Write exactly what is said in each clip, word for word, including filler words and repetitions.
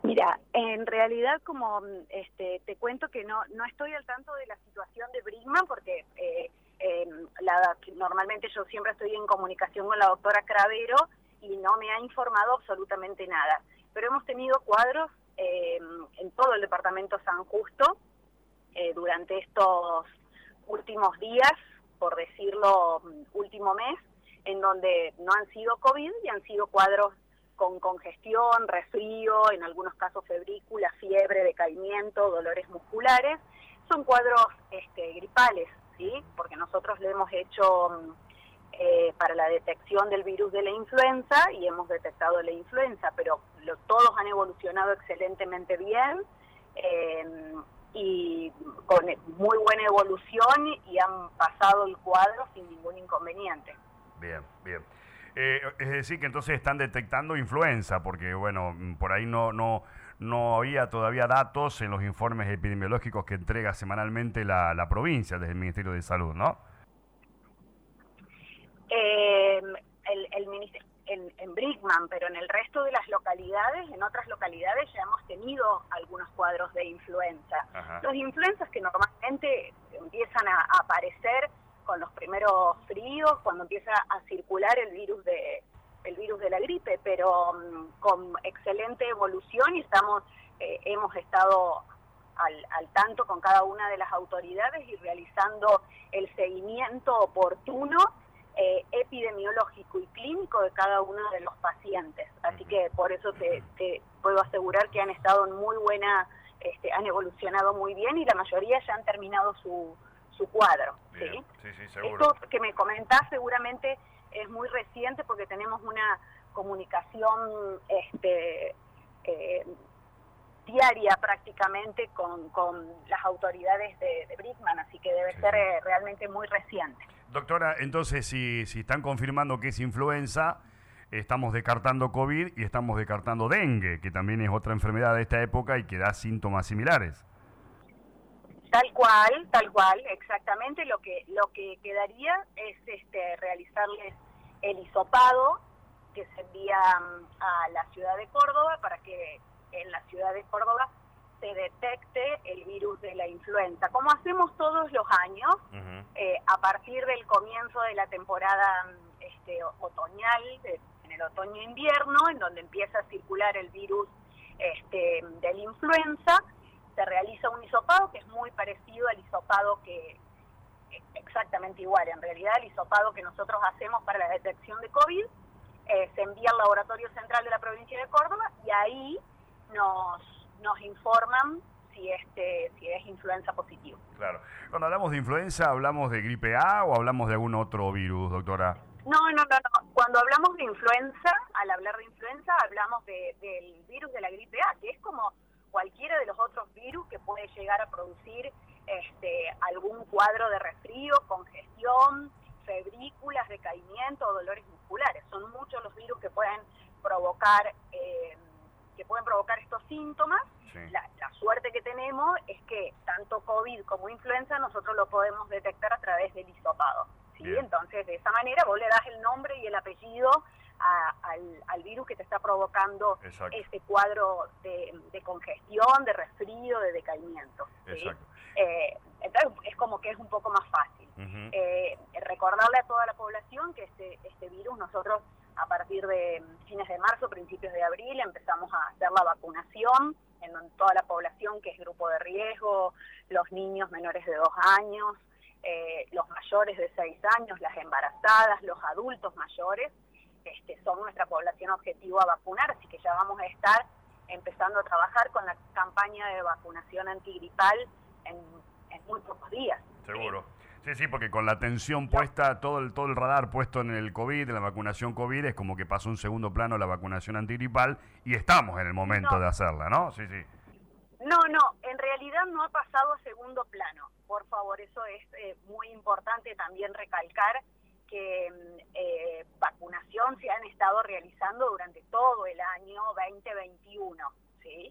Mira, en realidad como este, te cuento que no no estoy al tanto de la situación de Brinkmann porque eh, eh, la, normalmente yo siempre estoy en comunicación con la doctora Cravero y no me ha informado absolutamente nada. Pero hemos tenido cuadros eh, en todo el departamento San Justo eh, durante estos últimos días, por decirlo, último mes, en donde no han sido COVID y han sido cuadros con congestión, resfrío, en algunos casos febrícula, fiebre, decaimiento, dolores musculares. Son cuadros este, gripales, ¿sí? Porque nosotros lo hemos hecho eh, para la detección del virus de la influenza y hemos detectado la influenza, pero lo, todos han evolucionado excelentemente bien eh, y con muy buena evolución y han pasado el cuadro sin ningún inconveniente. Bien, bien. Eh, es decir, que entonces están detectando influenza, porque bueno, por ahí no, no, no había todavía datos en los informes epidemiológicos que entrega semanalmente la, la provincia desde el Ministerio de Salud, ¿no? Eh, el, el ministerio, en, en Brinkmann, pero en el resto de las localidades, en otras localidades ya hemos tenido algunos cuadros de influenza. Ajá. Los influenzas que normalmente empiezan a, a aparecer con los primeros fríos, cuando empieza a circular el virus de el virus de la gripe, pero um, con excelente evolución y estamos eh, hemos estado al, al tanto con cada una de las autoridades y realizando el seguimiento oportuno eh, epidemiológico y clínico de cada uno de los pacientes. Así que por eso te, te puedo asegurar que han estado en muy buena, este, han evolucionado muy bien y la mayoría ya han terminado su su cuadro. Bien, ¿sí? Sí, sí, seguro. Esto que me comentás seguramente es muy reciente porque tenemos una comunicación este, eh, diaria prácticamente con, con las autoridades de, de Brinkmann, así que debe Sí, ser sí. eh, realmente muy reciente. Doctora, entonces si, si están confirmando que es influenza, estamos descartando COVID y estamos descartando dengue, que también es otra enfermedad de esta época y que da síntomas similares. Tal cual, tal cual, exactamente. Lo que lo que quedaría es este realizarles el hisopado que se envía a la ciudad de Córdoba para que en la ciudad de Córdoba se detecte el virus de la influenza, como hacemos todos los años, uh-huh. eh, a partir del comienzo de la temporada este, otoñal, de, en el otoño-invierno, en donde empieza a circular el virus este, de la influenza. Se realiza un hisopado que es muy parecido al hisopado que, exactamente igual, en realidad el hisopado que nosotros hacemos para la detección de COVID, eh, se envía al Laboratorio Central de la provincia de Córdoba y ahí nos, nos informan si, este, si es influenza positivo. Claro. Cuando hablamos de influenza, ¿hablamos de gripe A o hablamos de algún otro virus, doctora? No, no, no, no. Cuando hablamos de influenza, al hablar de influenza, hablamos de, del virus de la gripe A, que es como cualquiera de los otros virus que puede llegar a producir este, algún cuadro de resfrío, congestión, febrículas, decaimiento, dolores musculares. Son muchos los virus que pueden provocar eh, que pueden provocar estos síntomas. Sí. La, la suerte que tenemos es que tanto COVID como influenza nosotros lo podemos detectar a través del hisopado. ¿sí? Entonces, de esa manera vos le das el nombre y el apellido A, al, al virus que te está provocando Exacto. ese cuadro de, de congestión, de resfrío, de decaimiento. ¿sí? Eh, entonces es como que es un poco más fácil. Uh-huh. eh, recordarle a toda la población que este, este virus nosotros a partir de fines de marzo, principios de abril, empezamos a hacer la vacunación en toda la población que es grupo de riesgo, los niños menores de dos años, eh, los mayores de seis años, las embarazadas, los adultos mayores. Este, son nuestra población objetivo a vacunar, así que ya vamos a estar empezando a trabajar con la campaña de vacunación antigripal en, en muy pocos días. Seguro. Sí, sí, porque con la atención puesta, todo el, todo el radar puesto en el COVID, en la vacunación COVID, es como que pasó un segundo plano la vacunación antigripal y estamos en el momento no. de hacerla, ¿no? Sí, sí. No, no, en realidad no ha pasado a segundo plano. Por favor, eso es eh, muy importante también recalcar que eh, vacunación se han estado realizando durante todo el año veinte veintiuno, ¿sí?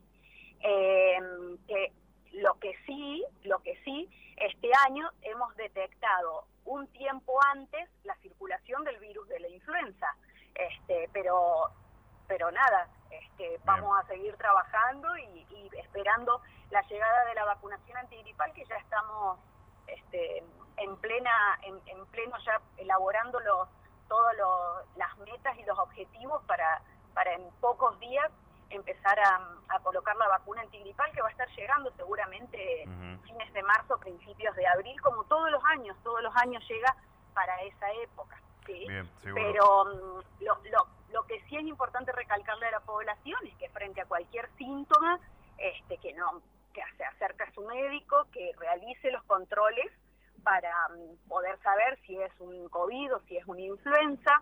Eh, que lo que sí, lo que sí, este año hemos detectado un tiempo antes la circulación del virus de la influenza, este, pero, pero nada, Este, vamos a seguir trabajando y, y esperando la llegada de la vacunación antigripal, que ya estamos este, en plena, en, en pleno ya elaborando los, todas las metas y los objetivos para, para en pocos días empezar a, a colocar la vacuna antigripal, que va a estar llegando seguramente uh-huh. fines de marzo, principios de abril, como todos los años, todos los años llega para esa época. ¿sí? Bien, Pero um, lo, lo, lo que sí es importante recalcarle a la población es que frente a cualquier síntoma, este, que no, que se acerque a su médico, que realice los controles para um, poder saber si es un COVID o si es una influenza,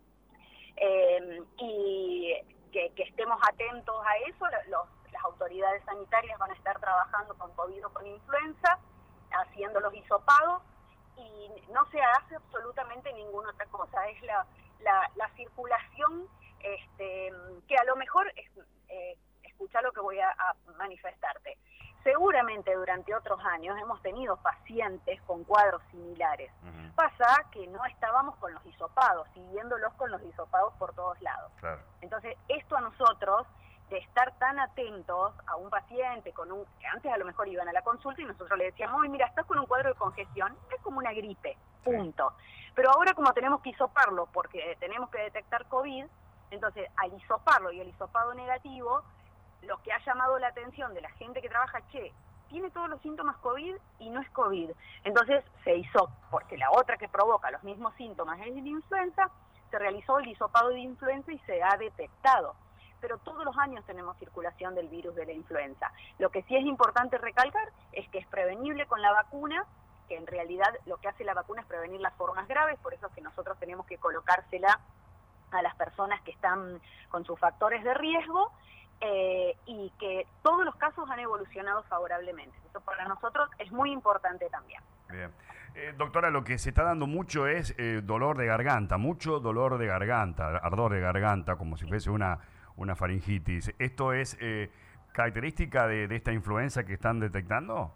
eh, y que, que estemos atentos a eso. Los, las autoridades sanitarias van a estar trabajando con COVID o con influenza, haciendo los hisopados, y no se hace absolutamente ninguna otra cosa. Es la, la, la circulación, este, que a lo mejor, es, eh, escucha lo que voy a, a manifestarte. Seguramente durante otros años hemos tenido pacientes con cuadros similares. Uh-huh. Pasa que no estábamos con los hisopados, siguiéndolos con los hisopados por todos lados. Claro. Entonces, esto a nosotros, de estar tan atentos a un paciente con un que antes a lo mejor iban a la consulta y nosotros le decíamos, uy, mira, estás con un cuadro de congestión, es como una gripe, punto. Sí. Pero ahora, como tenemos que hisoparlo porque tenemos que detectar COVID, entonces al hisoparlo y el hisopado negativo, lo que ha llamado la atención de la gente que trabaja, che, tiene todos los síntomas COVID y no es COVID. Entonces se hizo, porque la otra que provoca los mismos síntomas es la influenza, se realizó el hisopado de influenza y se ha detectado. Pero todos los años tenemos circulación del virus de la influenza. Lo que sí es importante recalcar es que es prevenible con la vacuna, que en realidad lo que hace la vacuna es prevenir las formas graves, por eso es que nosotros tenemos que colocársela a las personas que están con sus factores de riesgo, eh, y que todos los casos han evolucionado favorablemente. Eso para nosotros es muy importante también. Bien. Eh, doctora, lo que se está dando mucho es eh, dolor de garganta, mucho dolor de garganta, ardor de garganta, como si fuese una... una faringitis. ¿Esto es eh, característica de, de esta influenza que están detectando?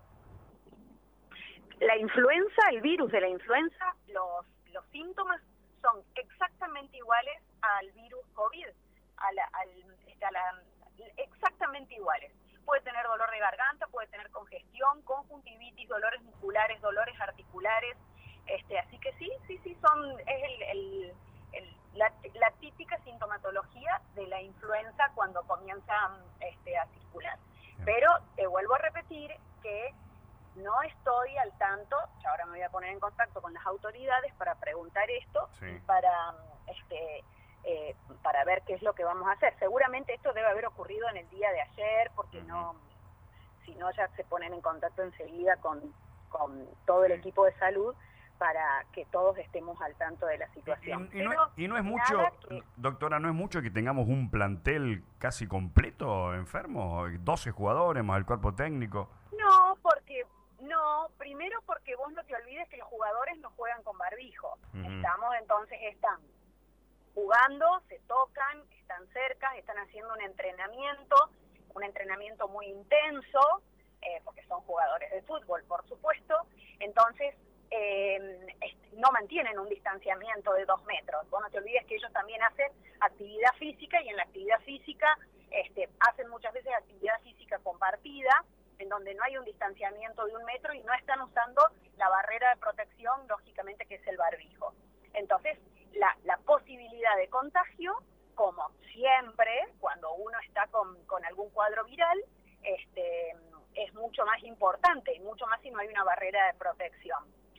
La influenza, el virus de la influenza, los, los síntomas son exactamente iguales al virus COVID, a la, al, a la, exactamente iguales. Puede tener dolor de garganta, puede tener congestión, conjuntivitis, dolores musculares, dolores articulares, este, así que sí, sí, sí, son, es el, el, el La, la típica sintomatología de la influenza cuando comienza este, a circular. Bien. Pero te vuelvo a repetir que no estoy al tanto, y ahora me voy a poner en contacto con las autoridades para preguntar esto, sí. y para, este, eh, para ver qué es lo que vamos a hacer. Seguramente esto debe haber ocurrido en el día de ayer, porque uh-huh. no, si no ya se ponen en contacto enseguida con, con todo sí. el equipo de salud, para que todos estemos al tanto de la situación. Y, y, y, no, y no es mucho, que... doctora, no es mucho que tengamos un plantel casi completo enfermo, doce jugadores más el cuerpo técnico. No, porque no, primero porque vos no te olvides que los jugadores no juegan con barbijo. Uh-huh. Estamos entonces, están jugando, se tocan, están cerca, están haciendo un entrenamiento, un entrenamiento muy intenso, eh, porque son jugadores de fútbol, por supuesto. Entonces, Eh, no mantienen un distanciamiento de dos metros. Vos no te olvides que ellos también hacen actividad física, y en la actividad física este, hacen muchas veces actividad física compartida, en donde no hay un distanciamiento de un metro y no están usando la barrera de protección, lógicamente, que es el barbijo. Entonces, la, la posibilidad de contagio, como siempre, cuando uno está con, con algún cuadro viral, este, es mucho más importante, y mucho más si no hay una barrera de protección.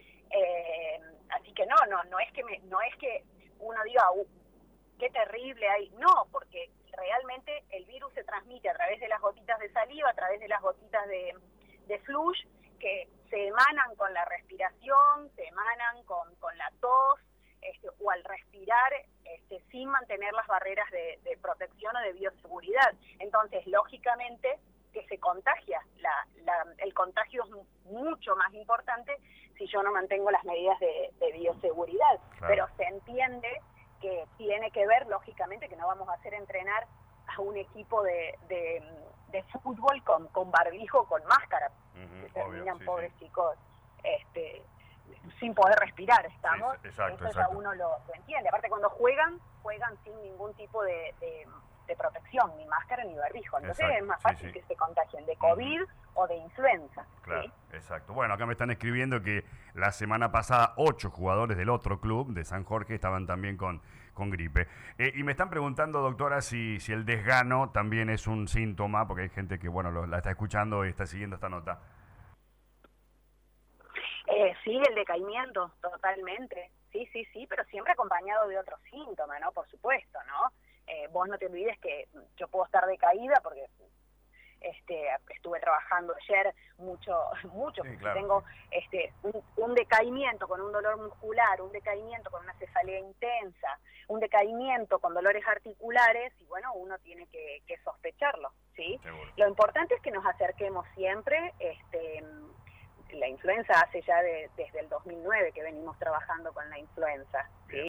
Eh, así que no, no, no es que me, no es que uno diga, uh, qué terrible hay, no, porque realmente el virus se transmite a través de las gotitas de saliva, a través de las gotitas de, de flush, que se emanan con la respiración, se emanan con, con la tos, este, o al respirar, este, sin mantener las barreras de, de protección o de bioseguridad. Entonces, lógicamente, que se contagia, la, la, el contagio es mucho más importante si yo no mantengo las medidas de, de bioseguridad. Claro. Pero se entiende que tiene que ver, lógicamente, que no vamos a hacer entrenar a un equipo de, de, de fútbol con, con barbijo, con máscara. Uh-huh, que terminan, obvio, sí, pobres sí. chicos, este, sin poder respirar, ¿estamos? Sí, exacto, Eso exacto. ya uno lo, lo entiende. Aparte, cuando juegan, juegan sin ningún tipo de, de, de protección, ni máscara ni barbijo. Entonces Exacto, es más sí, fácil sí. que se contagien de COVID uh-huh. o de influenza. Claro, ¿sí? exacto. Bueno, acá me están escribiendo que la semana pasada ocho jugadores del otro club, de San Jorge, estaban también con, con gripe. Eh, y me están preguntando, doctora, si, si el desgano también es un síntoma, porque hay gente que, bueno, lo, la está escuchando y está siguiendo esta nota. Eh, sí, el decaimiento, totalmente. Sí, sí, sí, pero siempre acompañado de otros síntomas, ¿no? Por supuesto, ¿no? Eh, vos no te olvides que yo puedo estar decaída porque este, estuve trabajando ayer mucho, mucho, sí, porque claro, tengo sí. este, un, un decaimiento con un dolor muscular, un decaimiento con una cefalea intensa, un decaimiento con dolores articulares, y bueno, uno tiene que, que sospecharlo, ¿sí? Seguro. Lo importante es que nos acerquemos siempre, este... la influenza hace ya de, desde el dos mil nueve que venimos trabajando con la influenza, ¿sí?